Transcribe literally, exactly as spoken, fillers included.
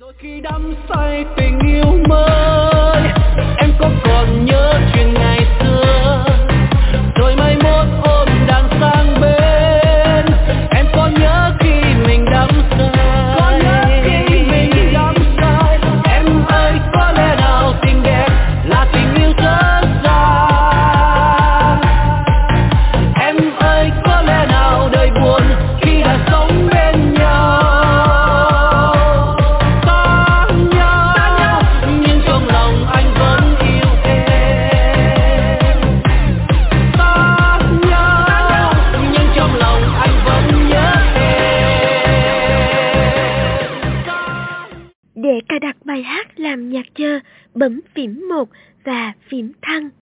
Khi đắm say tình yêu mới, em có còn nhớ chuyện ngày xưa, rồi mai mốt ôm đàn sang bên. Em có nhớ khi mình đắm say, có nhớ khi mình đắm say. Em ơi có lẽ nào tình đẹp là tình yêu dở dang. Em ơi có lẽ nào đời buồn khi đã sống bên nhau. Để cài đặt bài hát làm nhạc chờ, bấm phím một và phím thăng.